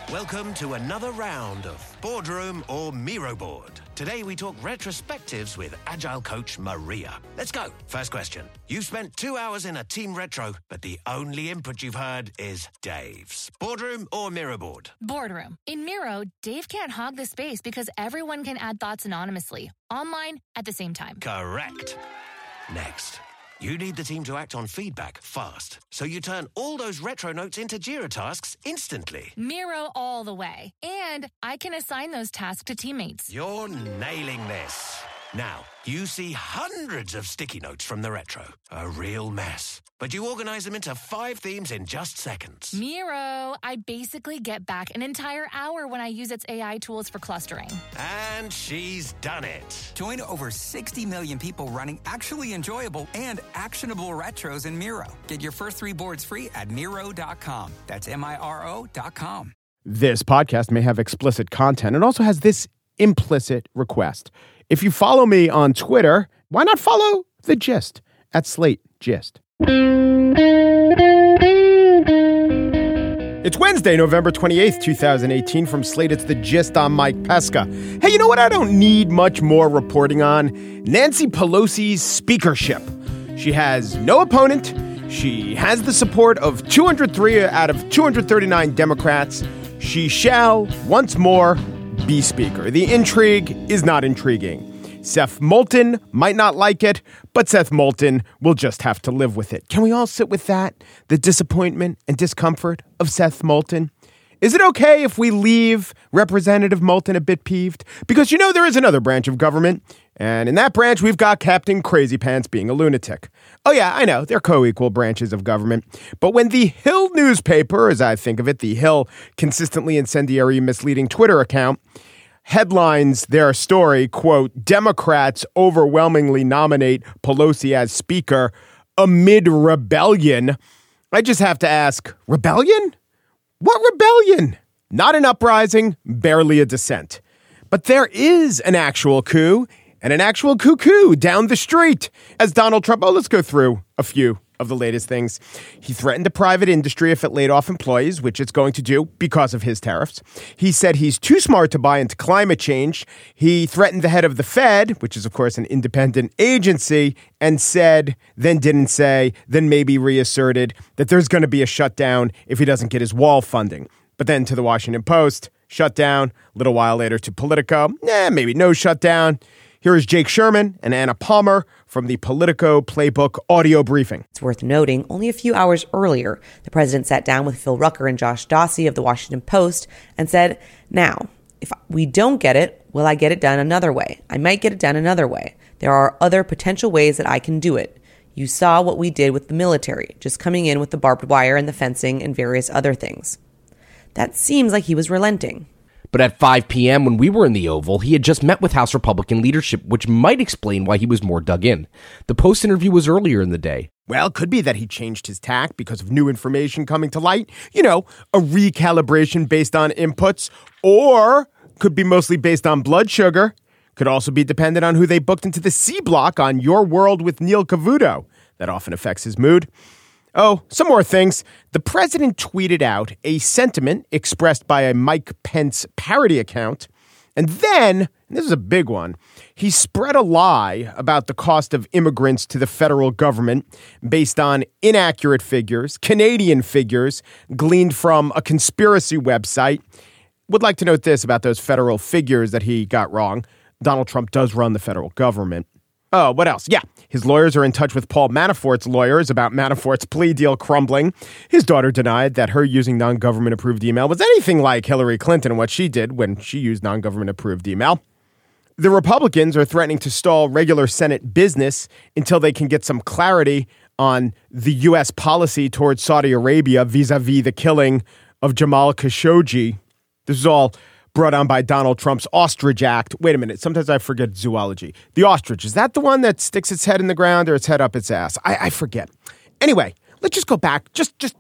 Welcome to another round of Boardroom or Miro Board. Today we talk retrospectives with Agile coach Maria. Let's go. First question. You've spent 2 hours in a team retro, but the only input you've heard is Dave's. Boardroom or Miro Board? Boardroom. In Miro, Dave can't hog the space because everyone can add thoughts anonymously, online, at the same time. Correct. Next. You need the team to act on feedback fast, so you turn all those retro notes into Jira tasks instantly. Miro all the way. And I can assign those tasks to teammates. You're nailing this. Now, you see hundreds of sticky notes from the retro. A real mess. But you organize them into 5 themes in just seconds. Miro, I basically get back an entire hour when I use its AI tools for clustering. And she's done it. Join over 60 million people running actually enjoyable and actionable retros in Miro. Get your first 3 boards free at Miro.com. That's Miro.com. This podcast may have explicit content and also has this implicit request. If you follow me on Twitter, why not follow The Gist at Slate Gist? It's Wednesday, November 28th, 2018. From Slate, it's The Gist. I'm Mike Pesca. Hey, you know what I don't need much more reporting on? Nancy Pelosi's speakership. She has no opponent. She has the support of 203 out of 239 Democrats. She shall, once more, be speaker. The intrigue is not intriguing. Seth Moulton might not like it, but Seth Moulton will just have to live with it. Can we all sit with that? The disappointment and discomfort of Seth Moulton? Is it okay if we leave Representative Moulton a bit peeved? Because you know there is another branch of government, and in that branch we've got Captain Crazy Pants being a lunatic. Oh yeah, I know, they're co-equal branches of government. But when the Hill newspaper, as I think of it, the Hill consistently incendiary misleading Twitter account, headlines their story, quote, Democrats overwhelmingly nominate Pelosi as speaker amid rebellion, I just have to ask, rebellion? What rebellion? Not an uprising, barely a dissent. But there is an actual coup and an actual cuckoo down the street. As Donald Trump, let's go through a few of the latest things. He threatened the private industry if it laid off employees, which it's going to do because of his tariffs. He said he's too smart to buy into climate change. He threatened the head of the Fed, which is, of course, an independent agency, and said, then didn't say, then maybe reasserted that there's going to be a shutdown if he doesn't get his wall funding. But then to the Washington Post, shutdown. A little while later to Politico, maybe no shutdown. Here is Jake Sherman and Anna Palmer from the Politico Playbook audio briefing. It's worth noting, only a few hours earlier, the president sat down with Phil Rucker and Josh Dawsey of the Washington Post and said, now, if we don't get it, will I get it done another way? I might get it done another way. There are other potential ways that I can do it. You saw what we did with the military, just coming in with the barbed wire and the fencing and various other things. That seems like he was relenting. But at 5 p.m. when we were in the Oval, he had just met with House Republican leadership, which might explain why he was more dug in. The Post interview was earlier in the day. Well, it could be that he changed his tack because of new information coming to light. You know, a recalibration based on inputs, or could be mostly based on blood sugar. Could also be dependent on who they booked into the C block on Your World with Neil Cavuto. That often affects his mood. Oh, some more things. The president tweeted out a sentiment expressed by a Mike Pence parody account. And then, and this is a big one, he spread a lie about the cost of immigrants to the federal government based on inaccurate figures, Canadian figures, gleaned from a conspiracy website. Would like to note this about those federal figures that he got wrong. Donald Trump does run the federal government. Oh, what else? Yeah, his lawyers are in touch with Paul Manafort's lawyers about Manafort's plea deal crumbling. His daughter denied that her using non-government approved email was anything like Hillary Clinton and what she did when she used non-government approved email. The Republicans are threatening to stall regular Senate business until they can get some clarity on the U.S. policy towards Saudi Arabia vis-a-vis the killing of Jamal Khashoggi. This is all brought on by Donald Trump's Ostrich Act. Wait a minute. Sometimes I forget zoology. The ostrich, is that the one that sticks its head in the ground or its head up its ass? I forget. Anyway, let's just go back. Just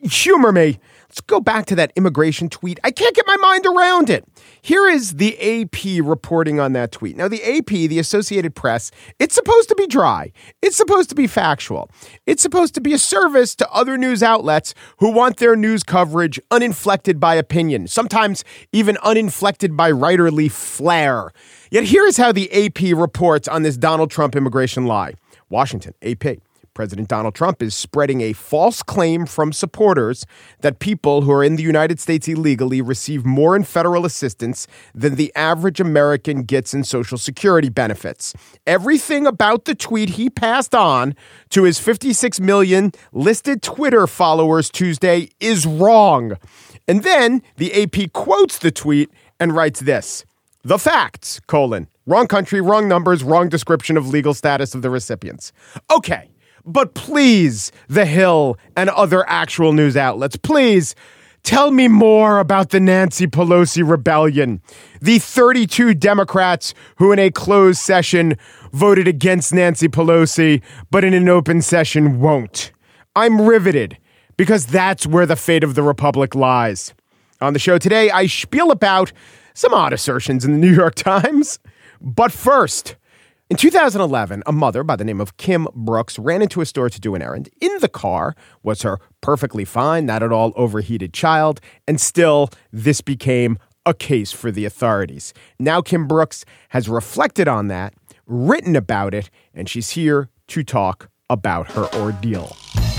humor me. Let's go back to that immigration tweet. I can't get my mind around it. Here is the AP reporting on that tweet. Now, the AP, the Associated Press, it's supposed to be dry. It's supposed to be factual. It's supposed to be a service to other news outlets who want their news coverage uninflected by opinion, sometimes even uninflected by writerly flair. Yet here is how the AP reports on this Donald Trump immigration lie. Washington, AP. President Donald Trump is spreading a false claim from supporters that people who are in the United States illegally receive more in federal assistance than the average American gets in Social Security benefits. Everything about the tweet he passed on to his 56 million listed Twitter followers Tuesday is wrong. And then the AP quotes the tweet and writes this: "The facts, wrong country, wrong numbers, wrong description of legal status of the recipients." Okay. But please, The Hill and other actual news outlets, please tell me more about the Nancy Pelosi rebellion. The 32 Democrats who in a closed session voted against Nancy Pelosi, but in an open session won't. I'm riveted because that's where the fate of the Republic lies. On the show today, I spiel about some odd assertions in the New York Times. But first, in 2011, a mother by the name of Kim Brooks ran into a store to do an errand. In the car was her perfectly fine, not at all overheated child, and still, this became a case for the authorities. Now Kim Brooks has reflected on that, written about it, and she's here to talk about her ordeal.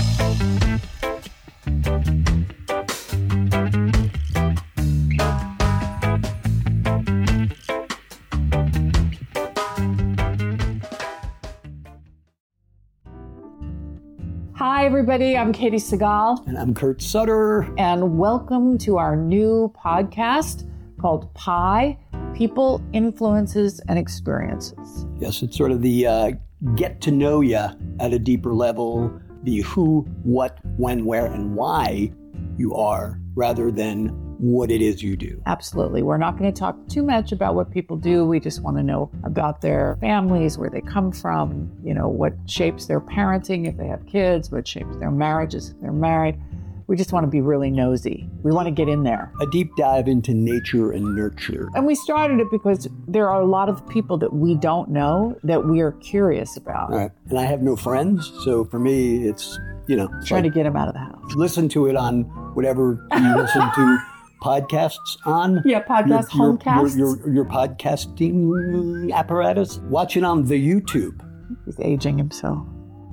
Hi, everybody. I'm Katie Segal. And I'm Kurt Sutter. And welcome to our new podcast called PIE, People, Influences, and Experiences. Yes, it's sort of the get to know you at a deeper level, the who, what, when, where, and why you are, rather than what it is you do. Absolutely. We're not going to talk too much about what people do. We just want to know about their families, where they come from, what shapes their parenting if they have kids, what shapes their marriages if they're married. We just want to be really nosy. We want to get in there. A deep dive into nature and nurture. And we started it because there are a lot of people that we don't know that we are curious about. All right. And I have no friends, so for me, it's, trying to get them out of the house. Listen to it on whatever you listen to podcasts on. Yeah, homecasts. Your podcasting apparatus. Watch it on the YouTube. He's aging himself.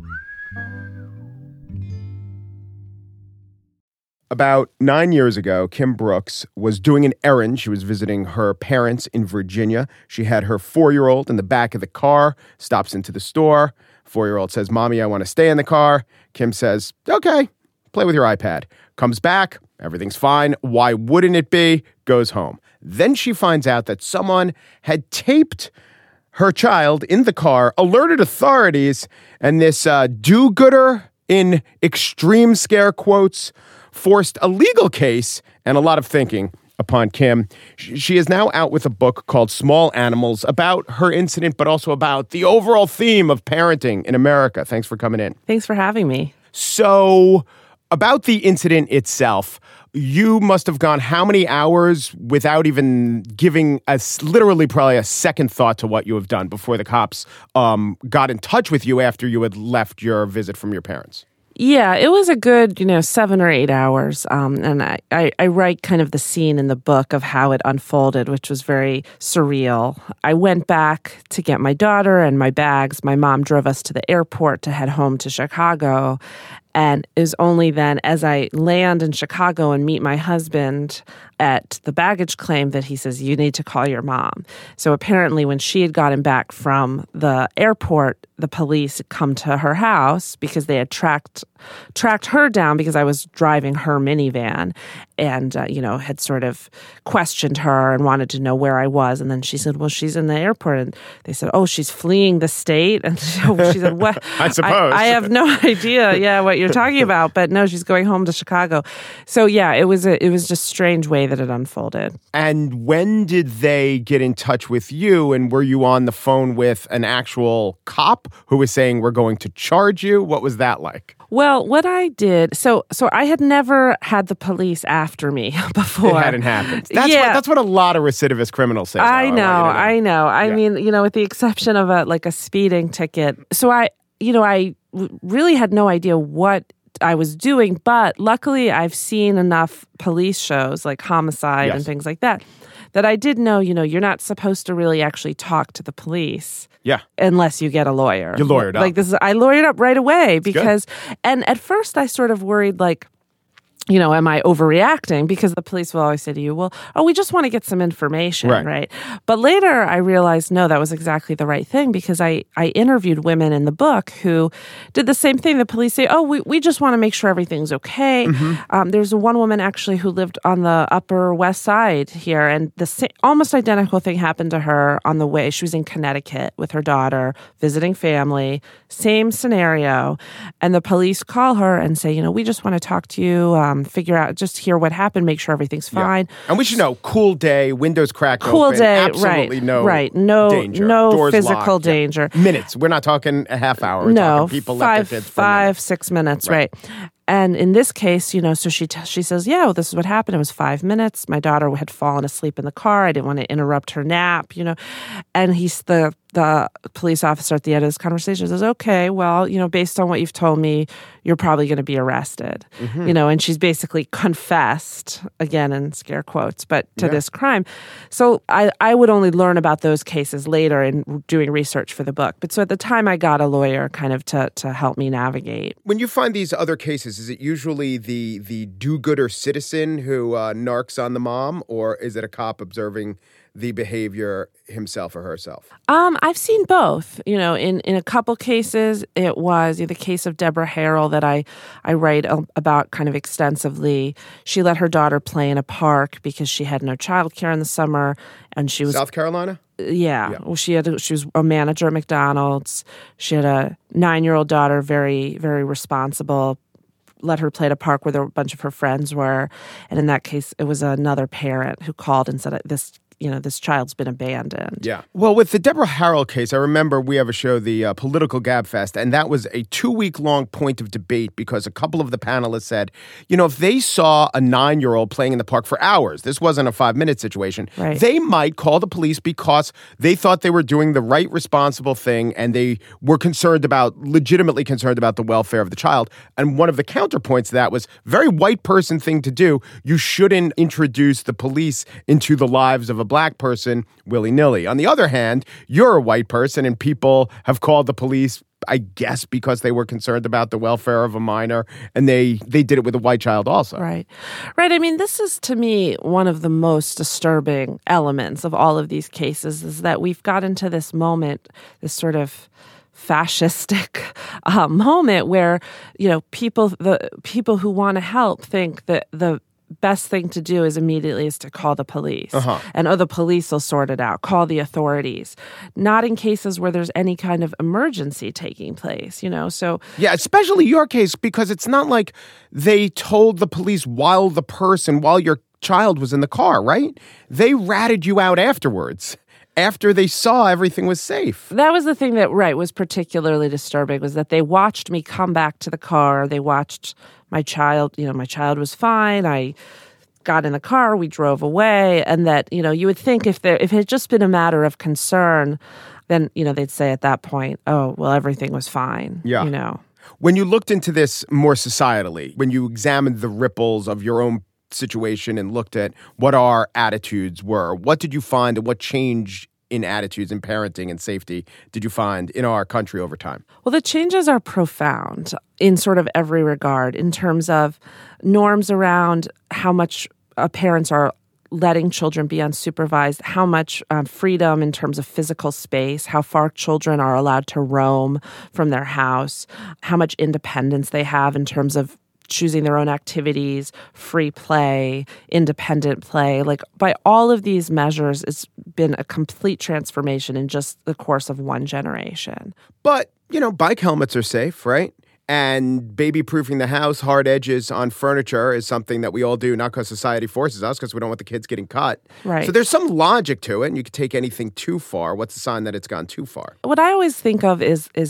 About 9 years ago, Kim Brooks was doing an errand. She was visiting her parents in Virginia. She had her 4-year-old in the back of the car, stops into the store. 4-year-old says, "Mommy, I want to stay in the car." Kim says, "Okay, play with your iPad." Comes back, everything's fine. Why wouldn't it be? Goes home. Then she finds out that someone had taped her child in the car, alerted authorities, and this do-gooder, in extreme scare quotes, forced a legal case and a lot of thinking upon Kim. She is now out with a book called Small Animals about her incident, but also about the overall theme of parenting in America. Thanks for coming in. Thanks for having me. So, about the incident itself, you must have gone how many hours without even giving literally probably a second thought to what you have done before the cops got in touch with you after you had left your visit from your parents? Yeah, it was a good, 7 or 8 hours. And I write kind of the scene in the book of how it unfolded, which was very surreal. I went back to get my daughter and my bags. My mom drove us to the airport to head home to Chicago. And it was only then, as I land in Chicago and meet my husband at the baggage claim, that he says, "You need to call your mom." So apparently when she had gotten back from the airport, the police had come to her house because they had tracked her down because I was driving her minivan and, had sort of questioned her and wanted to know where I was. And then she said, "Well, she's in the airport." And they said, "Oh, she's fleeing the state?" And she said, "What?" I suppose. I have no idea, what you're talking about. But no, she's going home to Chicago. So, yeah, it was just a strange way that it unfolded. And when did they get in touch with you? And were you on the phone with an actual cop who was saying, "We're going to charge you"? What was that like? Well, what I did, so I had never had the police after me before. It hadn't happened. That's what a lot of recidivist criminals say. I know. I mean, with the exception of a speeding ticket. So I really had no idea what I was doing, but luckily I've seen enough police shows like Homicide and things like that I did know, you're not supposed to really actually talk to the police. Yeah. Unless you get a lawyer. You lawyered up. I lawyered up right away because, and at first I sort of worried am I overreacting? Because the police will always say to you, well, we just want to get some information, right? But later I realized, no, that was exactly the right thing because I interviewed women in the book who did the same thing. The police say, we just want to make sure everything's okay. Mm-hmm. There's one woman actually who lived on the Upper West Side here, and the almost identical thing happened to her on the way. She was in Connecticut with her daughter, visiting family, same scenario. And the police call her and say, we just want to talk to you, figure out, just hear what happened, make sure everything's fine. Yeah. And we should know, cool day, windows cracked cool open, day, absolutely no danger. No Doors physical locked. danger. Minutes. We're not talking a half hour. We're talking people left their kids for 5-6 minutes, right. And in this case, so she says, this is what happened. It was 5 minutes. My daughter had fallen asleep in the car. I didn't want to interrupt her nap, And he's the police officer at the end of this conversation says, okay, well, based on what you've told me, you're probably going to be arrested. Mm-hmm. And she's basically confessed, again in scare quotes, but to this crime. So I would only learn about those cases later in doing research for the book. But so at the time I got a lawyer kind of to help me navigate. When you find these other cases, is it usually the do-gooder citizen who narcs on the mom, or is it a cop observing the behavior himself or herself? I've seen both. In a couple cases, it was the case of Deborah Harrell that I write about kind of extensively. She let her daughter play in a park because she had no childcare in the summer, and she was South Carolina. Yeah. Well, she was a manager at McDonald's. She had a 9-year-old daughter, very, very responsible. Let her play at a park where a bunch of her friends were, and in that case, it was another parent who called and said this child's been abandoned. Yeah. Well, with the Deborah Harrell case, I remember we have a show, the Political Gabfest, and that was a 2-week-long point of debate because a couple of the panelists said, if they saw a 9-year-old playing in the park for hours, this wasn't a 5-minute situation, they might call the police because they thought they were doing the right, responsible thing, and they were legitimately concerned about the welfare of the child. And one of the counterpoints to that was, very white person thing to do. You shouldn't introduce the police into the lives of a black person willy-nilly. On the other hand, you're a white person and people have called the police, I guess, because they were concerned about the welfare of a minor, and they did it with a white child also. Right. I mean, this is, to me, one of the most disturbing elements of all of these cases is that we've got into this moment, this sort of fascistic moment where, people who want to help think that the best thing to do is to call the police. And the police will sort it out. Call the authorities. Not in cases where there's any kind of emergency taking place, so... Yeah, especially your case, because it's not like they told the police while your child was in the car, right? They ratted you out afterwards. After they saw everything was safe. That was the thing that, was particularly disturbing, was that they watched me come back to the car. They watched my child, my child was fine. I got in the car, we drove away. And that, you would think if it had just been a matter of concern, then, they'd say at that point, oh, well, everything was fine. Yeah. When you looked into this more societally, when you examined the ripples of your own situation and looked at what our attitudes were, what did you find and what changed in attitudes in parenting and safety did you find in our country over time? Well, the changes are profound in sort of every regard in terms of norms around how much parents are letting children be unsupervised, how much freedom in terms of physical space, how far children are allowed to roam from their house, how much independence they have in terms of choosing their own activities, free play, independent play. By all of these measures, it's been a complete transformation in just the course of one generation. But, bike helmets are safe, right? And baby-proofing the house, hard edges on furniture is something that we all do, not because society forces us, because we don't want the kids getting cut. Right. So there's some logic to it, and you could take anything too far. What's the sign that it's gone too far? What I always think of is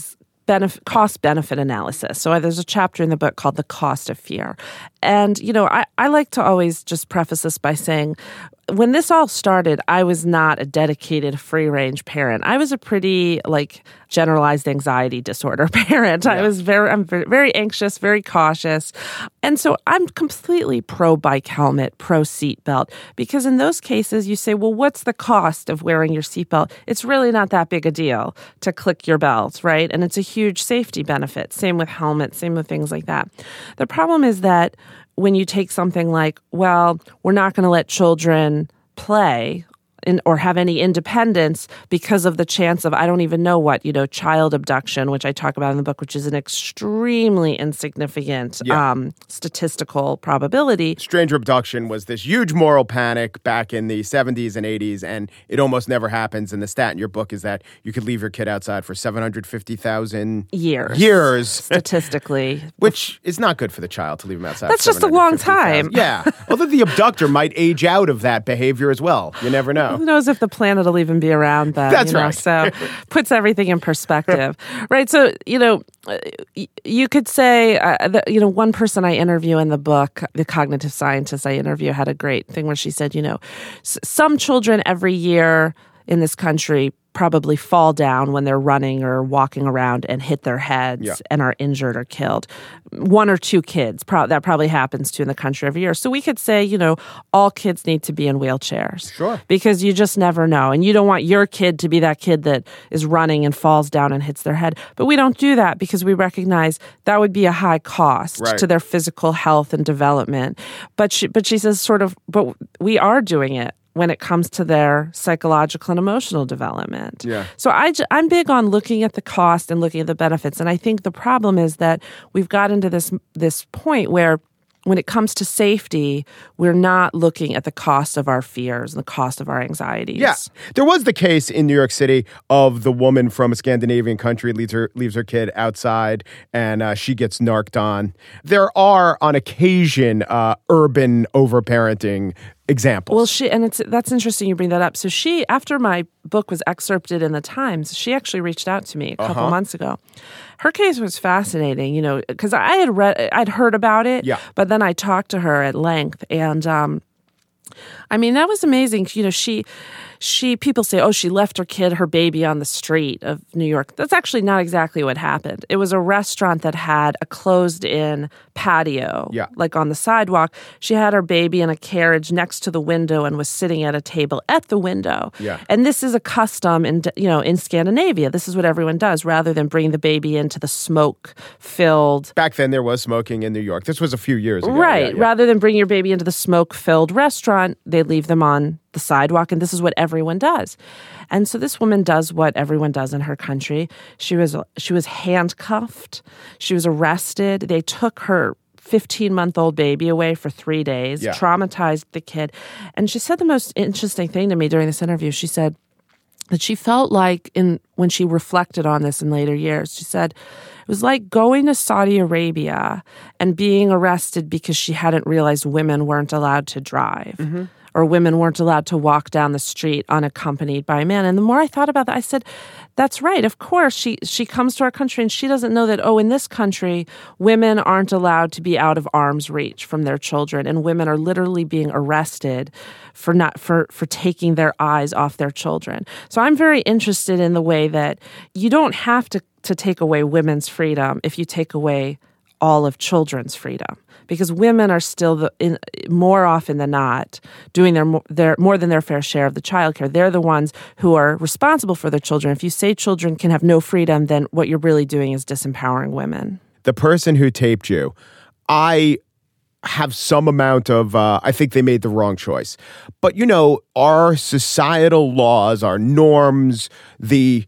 cost-benefit analysis. So there's a chapter in the book called The Cost of Fear. And, I like to always just preface this by saying, when this all started, I was not a dedicated free-range parent. I was a pretty, generalized anxiety disorder parent. Yeah. I'm very anxious, very cautious. And so I'm completely pro-bike helmet, pro-seatbelt, because in those cases, you say, well, what's the cost of wearing your seatbelt? It's really not that big a deal to click your belt, right? And it's a huge safety benefit. Same with helmets, same with things like that. The problem is that when you take something like, well, we're not going to let children play or have any independence because of the chance of, I don't even know what, child abduction, which I talk about in the book, which is an extremely insignificant statistical probability. Stranger abduction was this huge moral panic back in the 70s and 80s, and it almost never happens. And the stat in your book is that you could leave your kid outside for 750,000 years. Statistically. Which is not good for the child to leave him outside. That's just a long time. Yeah. Although the abductor might age out of that behavior as well. You never know. Who knows if the planet will even be around then? That's right. So puts everything in perspective, right? So, you could say, one person I interview in the book, the cognitive scientist I interview, had a great thing where she said, some children every year in this country probably fall down when they're running or walking around and hit their heads and are injured or killed. One or two kids, that probably happens to in the country every year. So we could say, all kids need to be in wheelchairs. Sure. Because you just never know. And you don't want your kid to be that kid that is running and falls down and hits their head. But we don't do that because we recognize that would be a high cost to their physical health and development. But she says but we are doing it when it comes to their psychological and emotional development. Yeah. So I'm big on looking at the cost and looking at the benefits. And I think the problem is that we've got into this point where when it comes to safety, we're not looking at the cost of our fears and the cost of our anxieties. Yeah. There was the case in New York City of the woman from a Scandinavian country leaves her kid outside and she gets narked on. There are, on occasion, urban overparenting examples. Well, that's interesting you bring that up. So after my book was excerpted in the Times, she actually reached out to me a couple months ago. Her case was fascinating, because I'd heard about it, but then I talked to her at length, and that was amazing. People say, she left her baby on the street of New York. That's actually not exactly what happened. It was a restaurant that had a closed-in patio, on the sidewalk. She had her baby in a carriage next to the window and was sitting at a table at the window. Yeah. And this is a custom in Scandinavia. This is what everyone does, rather than bring the baby into the smoke-filled. Back then, there was smoking in New York. This was a few years ago. Right. Yeah. Rather than bring your baby into the smoke-filled restaurant, they leave them on the sidewalk, and this is what everyone does. And so this woman does what everyone does in her country. She was handcuffed. She was arrested. They took her 15-month-old baby away for 3 days, traumatized the kid. And she said the most interesting thing to me during this interview. She said that she felt like when she reflected on this in later years, she said it was like going to Saudi Arabia and being arrested because she hadn't realized women weren't allowed to drive. Mm-hmm. Or women weren't allowed to walk down the street unaccompanied by a man. And the more I thought about that, I said, that's right. Of course, she comes to our country and she doesn't know that, in this country, women aren't allowed to be out of arm's reach from their children. And women are literally being arrested for taking their eyes off their children. So I'm very interested in the way that you don't have to take away women's freedom if you take away all of children's freedom, because women are still more often than not doing their more than their fair share of the childcare. They're the ones who are responsible for their children. If you say children can have no freedom, then what you're really doing is disempowering women. The person who taped you, I have some amount of, I think they made the wrong choice. But, our societal laws, our norms, the,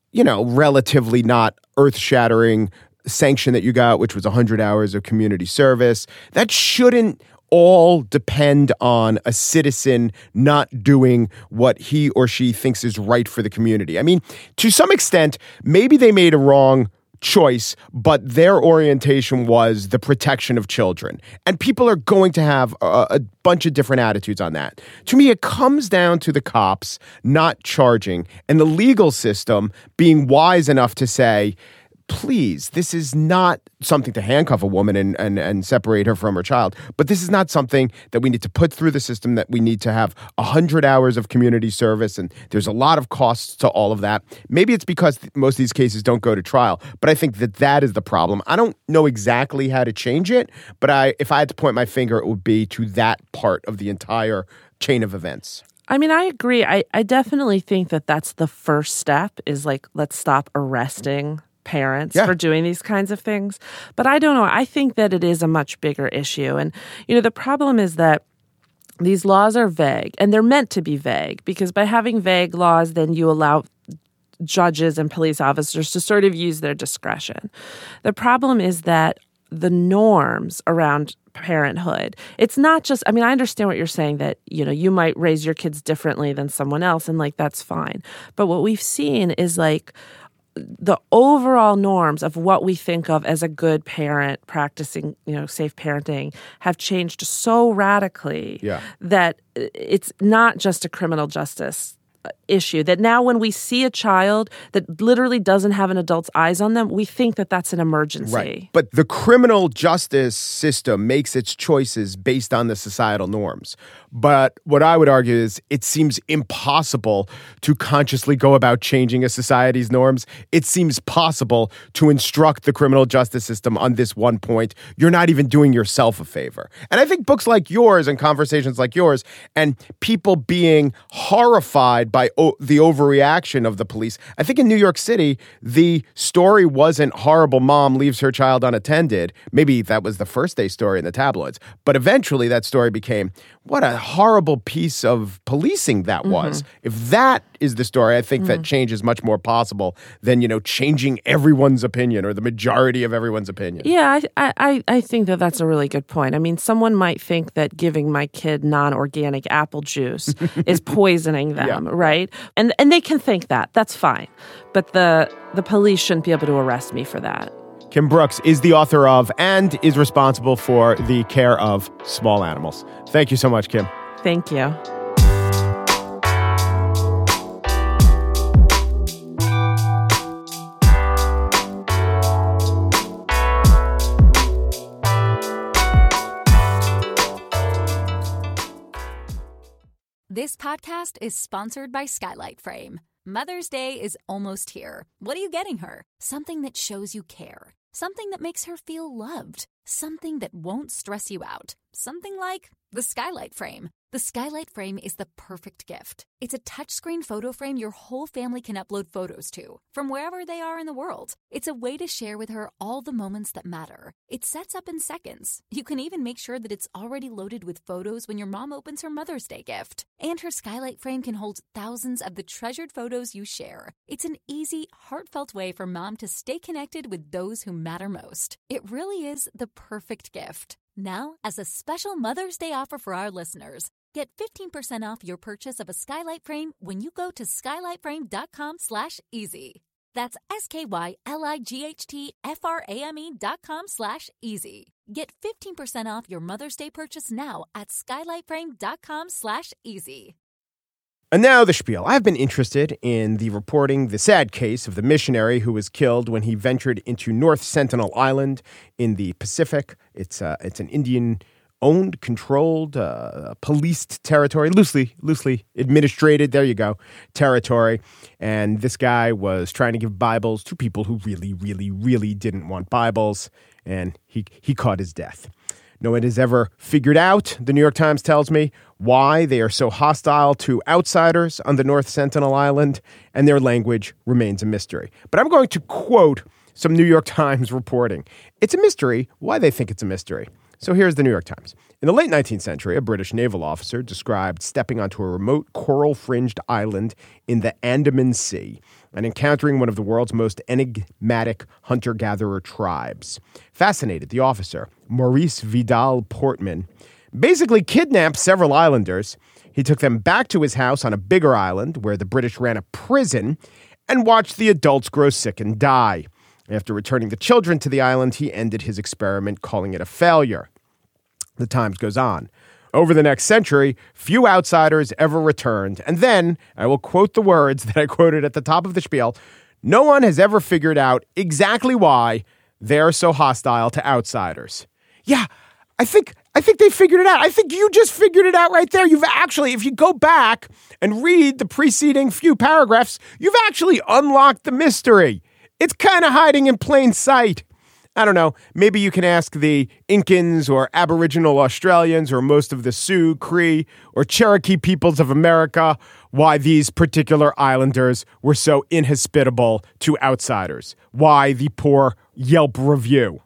relatively not earth-shattering sanction that you got, which was 100 hours of community service, that shouldn't all depend on a citizen not doing what he or she thinks is right for the community. I mean, to some extent, maybe they made a wrong choice, but their orientation was the protection of children. And people are going to have a bunch of different attitudes on that. To me, it comes down to the cops not charging and the legal system being wise enough to say, please, this is not something to handcuff a woman and separate her from her child. But this is not something that we need to put through the system, that we need to have 100 hours of community service. And there's a lot of costs to all of that. Maybe it's because most of these cases don't go to trial. But I think that is the problem. I don't know exactly how to change it. But if I had to point my finger, it would be to that part of the entire chain of events. I mean, I agree. I definitely think that that's the first step is like, let's stop arresting parents for doing these kinds of things. But I don't know. I think that it is a much bigger issue. And, the problem is that these laws are vague, and they're meant to be vague, because by having vague laws, then you allow judges and police officers to sort of use their discretion. The problem is that the norms around parenthood, it's not just, I mean, I understand what you're saying, that, you might raise your kids differently than someone else, and like, that's fine. But what we've seen is like, the overall norms of what we think of as a good parent practicing, safe parenting have changed so radically that it's not just a criminal justice issue, that now when we see a child that literally doesn't have an adult's eyes on them, we think that that's an emergency. Right. But the criminal justice system makes its choices based on the societal norms. But what I would argue is it seems impossible to consciously go about changing a society's norms. It seems possible to instruct the criminal justice system on this one point. You're not even doing yourself a favor. And I think books like yours and conversations like yours and people being horrified by the overreaction of the police. I think in New York City, the story wasn't horrible mom leaves her child unattended. Maybe that was the first day story in the tabloids. But eventually that story became, what a horrible piece of policing that was. If that is the story, I think that change is much more possible than, changing everyone's opinion or the majority of everyone's opinion. Yeah, I think that that's a really good point. I mean, someone might think that giving my kid non-organic apple juice is poisoning them, right? And they can think that. That's fine. But the police shouldn't be able to arrest me for that. Kim Brooks is the author of and is responsible for the care of small animals. Thank you so much, Kim. Thank you. This podcast is sponsored by Skylight Frame. Mother's Day is almost here. What are you getting her? Something that shows you care. Something that makes her feel loved. Something that won't stress you out. Something like the Skylight Frame. The Skylight Frame is the perfect gift. It's a touchscreen photo frame your whole family can upload photos to, from wherever they are in the world. It's a way to share with her all the moments that matter. It sets up in seconds. You can even make sure that it's already loaded with photos when your mom opens her Mother's Day gift. And her Skylight Frame can hold thousands of the treasured photos you share. It's an easy, heartfelt way for mom to stay connected with those who matter most. It really is the perfect gift. Now, as a special Mother's Day offer for our listeners, get 15% off your purchase of a Skylight Frame when you go to skylightframe.com/easy. That's SKYLIGHTFRAME.com/easy. Get 15% off your Mother's Day purchase now at skylightframe.com/easy. And now the spiel. I've been interested in the sad case of the missionary who was killed when he ventured into North Sentinel Island in the Pacific. It's an Indian-owned, controlled, policed territory, loosely administrated, there you go, territory. And this guy was trying to give Bibles to people who really didn't want Bibles, and he caught his death. No one has ever figured out, the New York Times tells me, why they are so hostile to outsiders on the North Sentinel Island, and their language remains a mystery. But I'm going to quote some New York Times reporting. It's a mystery why they think it's a mystery. So here's the New York Times. In the late 19th century, a British naval officer described stepping onto a remote coral-fringed island in the Andaman Sea and encountering one of the world's most enigmatic hunter-gatherer tribes. Fascinated, the officer, Maurice Vidal Portman, basically kidnapped several islanders. He took them back to his house on a bigger island where the British ran a prison and watched the adults grow sick and die. After returning the children to the island, he ended his experiment, calling it a failure. The Times goes on. Over the next century, few outsiders ever returned. And then, I will quote the words that I quoted at the top of the spiel, no one has ever figured out exactly why they're so hostile to outsiders. Yeah, I think they figured it out. I think you just figured it out right there. You've actually, if you go back and read the preceding few paragraphs, you've actually unlocked the mystery. It's kind of hiding in plain sight. I don't know, maybe you can ask the Incans or Aboriginal Australians or most of the Sioux, Cree, or Cherokee peoples of America why these particular islanders were so inhospitable to outsiders. Why the poor Yelp review.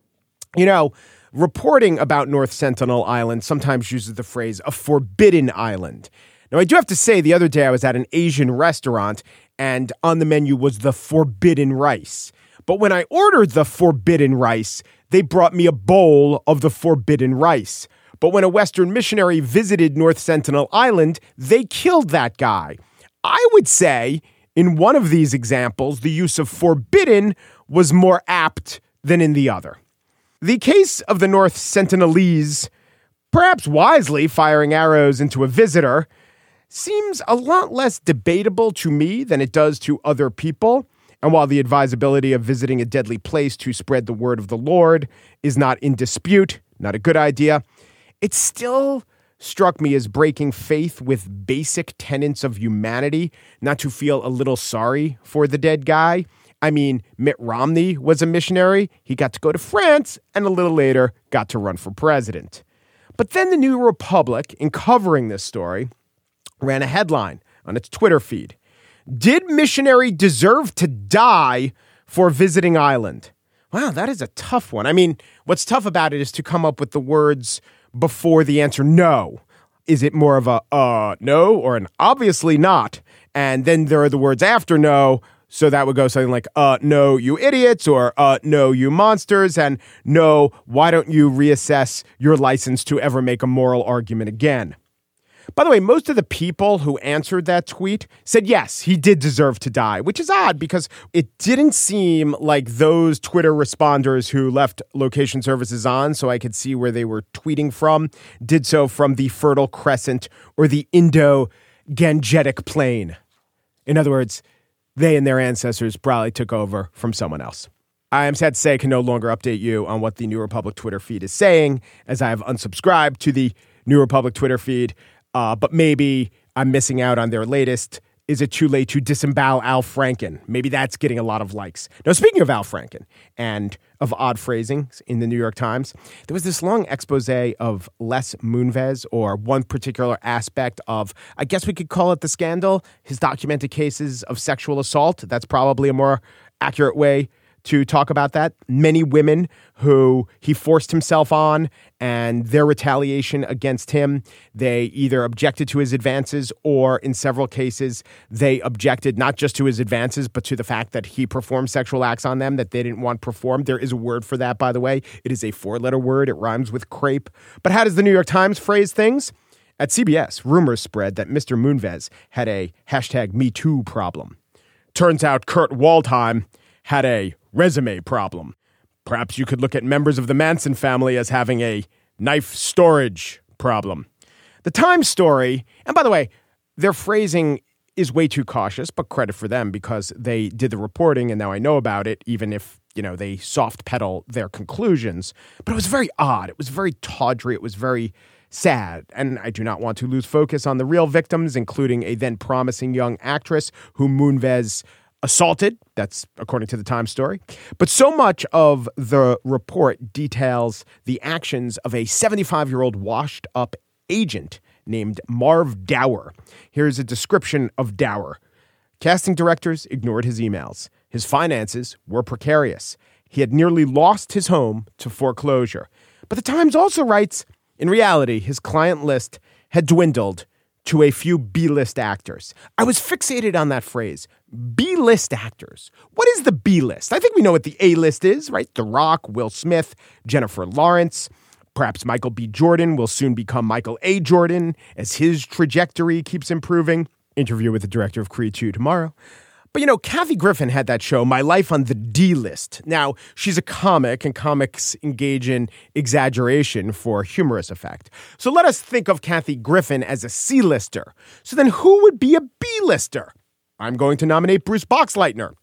You know, reporting about North Sentinel Island sometimes uses the phrase a forbidden island. Now, I do have to say, the other day I was at an Asian restaurant and on the menu was the forbidden rice. But when I ordered the forbidden rice, they brought me a bowl of the forbidden rice. But when a Western missionary visited North Sentinel Island, they killed that guy. I would say, in one of these examples, the use of forbidden was more apt than in the other. The case of the North Sentinelese, perhaps wisely firing arrows into a visitor, seems a lot less debatable to me than it does to other people. And while the advisability of visiting a deadly place to spread the word of the Lord is not in dispute, not a good idea, it still struck me as breaking faith with basic tenets of humanity, not to feel a little sorry for the dead guy. I mean, Mitt Romney was a missionary. He got to go to France and a little later got to run for president. But then the New Republic, in covering this story, ran a headline on its Twitter feed. Did missionary deserve to die for visiting island? Wow, that is a tough one. I mean, what's tough about it is to come up with the words before the answer no. Is it more of a no or an obviously not? And then there are the words after no. So that would go something like, no, you idiots, or no, you monsters, and no, why don't you reassess your license to ever make a moral argument again? By the way, most of the people who answered that tweet said, yes, he did deserve to die, which is odd because it didn't seem like those Twitter responders who left location services on so I could see where they were tweeting from did so from the Fertile Crescent or the Indo-Gangetic Plain. In other words, they and their ancestors probably took over from someone else. I am sad to say I can no longer update you on what the New Republic Twitter feed is saying, as I have unsubscribed to the New Republic Twitter feed. But maybe I'm missing out on their latest. Is it too late to disembowel Al Franken? Maybe that's getting a lot of likes. Now, speaking of Al Franken and of odd phrasing in the New York Times, there was this long expose of Les Moonves, or one particular aspect of, I guess we could call it the scandal, his documented cases of sexual assault. That's probably a more accurate way to talk about that. Many women who he forced himself on and their retaliation against him, they either objected to his advances or in several cases, they objected not just to his advances, but to the fact that he performed sexual acts on them that they didn't want performed. There is a word for that, by the way. It is a 4-letter word. It rhymes with crepe. But how does the New York Times phrase things? At CBS, rumors spread that Mr. Moonves had a #MeToo problem. Turns out Kurt Waldheim had a resume problem. Perhaps you could look at members of the Manson family as having a knife storage problem. The Times story, and by the way, their phrasing is way too cautious, but credit for them because they did the reporting and now I know about it, even if, they soft pedal their conclusions. But it was very odd. It was very tawdry. It was very sad. And I do not want to lose focus on the real victims, including a then promising young actress who Moonves assaulted. That's according to the Times story. But so much of the report details the actions of a 75-year-old washed-up agent named Marv Dower. Here's a description of Dower. Casting directors ignored his emails. His finances were precarious. He had nearly lost his home to foreclosure. But the Times also writes, in reality, his client list had dwindled to a few B-list actors. I was fixated on that phrase, B-list actors. What is the B-list? I think we know what the A-list is, right? The Rock, Will Smith, Jennifer Lawrence. Perhaps Michael B. Jordan will soon become Michael A. Jordan as his trajectory keeps improving. Interview with the director of Creed 2 tomorrow. But, Kathy Griffin had that show, My Life on the D-List. Now, she's a comic, and comics engage in exaggeration for humorous effect. So let us think of Kathy Griffin as a C-lister. So then who would be a B-lister? I'm going to nominate Bruce Boxleitner.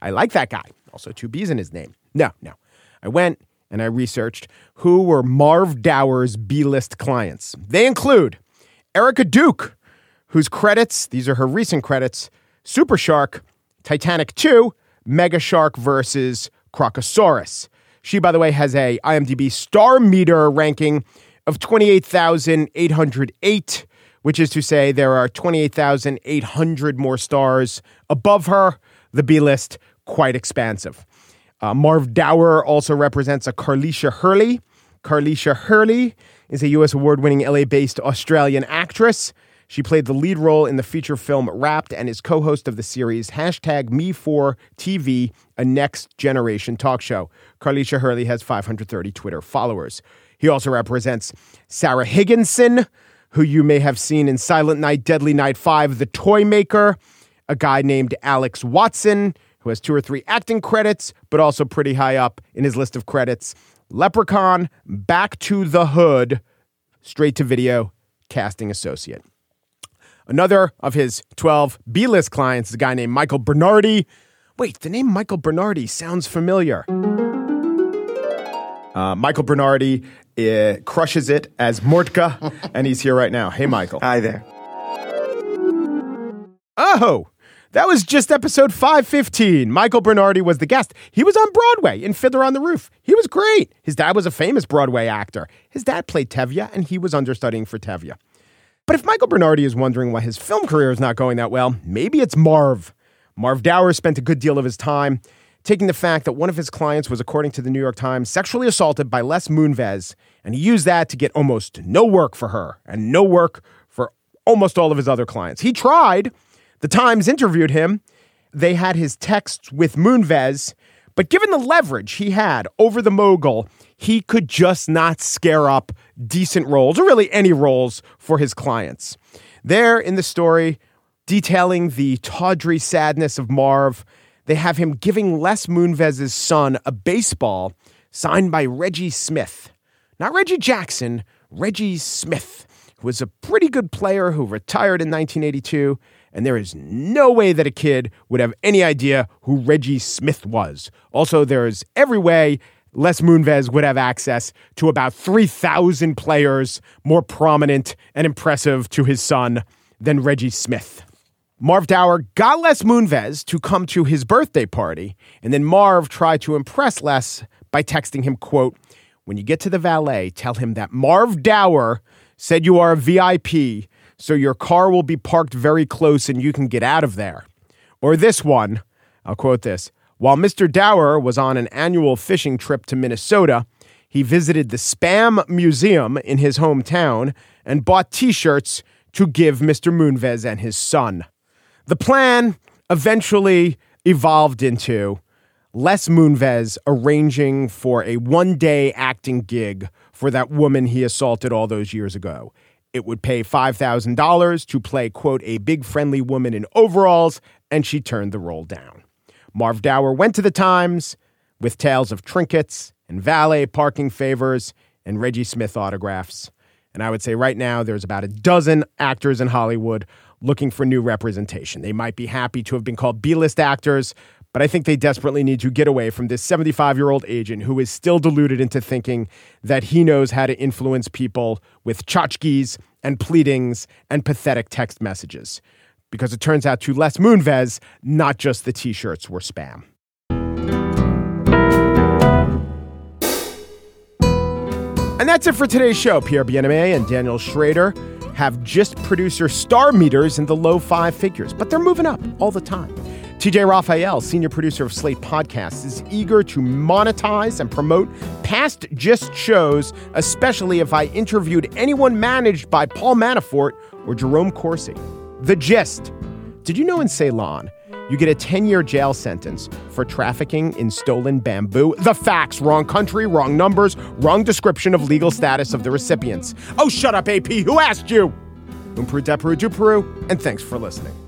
I like that guy. Also 2 B's in his name. No. I went and I researched who were Marv Dower's B-list clients. They include Erica Duke, whose credits, these are her recent credits, Super Shark, Titanic 2, Mega Shark versus Crocosaurus. She, by the way, has a IMDb star meter ranking of 28,808, which is to say there are 28,800 more stars above her. The B-list, quite expansive. Marv Dower also represents a Carlisha Hurley. Carlisha Hurley is a U.S. award-winning LA-based Australian actress. She played the lead role in the feature film Wrapped and is co-host of the series #Me4TV, a next-generation talk show. Carlisha Hurley has 530 Twitter followers. He also represents Sarah Higginson, who you may have seen in Silent Night, Deadly Night 5, The Toy Maker, a guy named Alex Watson, who has 2 or 3 acting credits, but also pretty high up in his list of credits. Leprechaun, Back to the Hood, straight-to-video casting associate. Another of his 12 B-list clients is a guy named Michael Bernardi. Wait, the name Michael Bernardi sounds familiar. Michael Bernardi crushes it as Mortka, and he's here right now. Hey, Michael. Hi there. Oh, that was just episode 515. Michael Bernardi was the guest. He was on Broadway in Fiddler on the Roof. He was great. His dad was a famous Broadway actor. His dad played Tevye, and he was understudying for Tevye. But if Michael Bernardi is wondering why his film career is not going that well, maybe it's Marv. Marv Dower spent a good deal of his time taking the fact that one of his clients was, according to the New York Times, sexually assaulted by Les Moonves, and he used that to get almost no work for her and no work for almost all of his other clients. He tried. The Times interviewed him. They had his texts with Moonves, but given the leverage he had over the mogul, he could just not scare up decent roles, or really any roles, for his clients. There in the story, detailing the tawdry sadness of Marv, they have him giving Les Moonves' son a baseball signed by Reggie Smith. Not Reggie Jackson, Reggie Smith, who was a pretty good player who retired in 1982, and there is no way that a kid would have any idea who Reggie Smith was. Also, there's every way Les Moonves would have access to about 3,000 players more prominent and impressive to his son than Reggie Smith. Marv Dower got Les Moonves to come to his birthday party, and then Marv tried to impress Les by texting him, quote, "When you get to the valet, tell him that Marv Dower said you are a VIP, so your car will be parked very close and you can get out of there." Or this one, I'll quote this, "While Mr. Dower was on an annual fishing trip to Minnesota, he visited the Spam Museum in his hometown and bought T-shirts to give Mr. Moonves and his son." The plan eventually evolved into Les Moonves arranging for a one-day acting gig for that woman he assaulted all those years ago. It would pay $5,000 to play, quote, a big friendly woman in overalls, and she turned the role down. Marv Dower went to the Times with tales of trinkets and valet parking favors and Reggie Smith autographs. And I would say right now there's about a dozen actors in Hollywood looking for new representation. They might be happy to have been called B-list actors, but I think they desperately need to get away from this 75-year-old agent who is still deluded into thinking that he knows how to influence people with tchotchkes and pleadings and pathetic text messages. Because it turns out to Les Moonves, not just the T-shirts were spam. And that's it for today's show. Pierre Bienaimé and Daniel Schrader have just producer star meters in the low 5 figures, but they're moving up all the time. TJ Raphael, senior producer of Slate Podcasts, is eager to monetize and promote past Gist shows, especially if I interviewed anyone managed by Paul Manafort or Jerome Corsi. The Gist. Did you know in Ceylon, you get a 10-year jail sentence for trafficking in stolen bamboo? The facts. Wrong country, wrong numbers, wrong description of legal status of the recipients. Oh, shut up, AP. Who asked you? Umperu, Deperu, Duperu, and thanks for listening.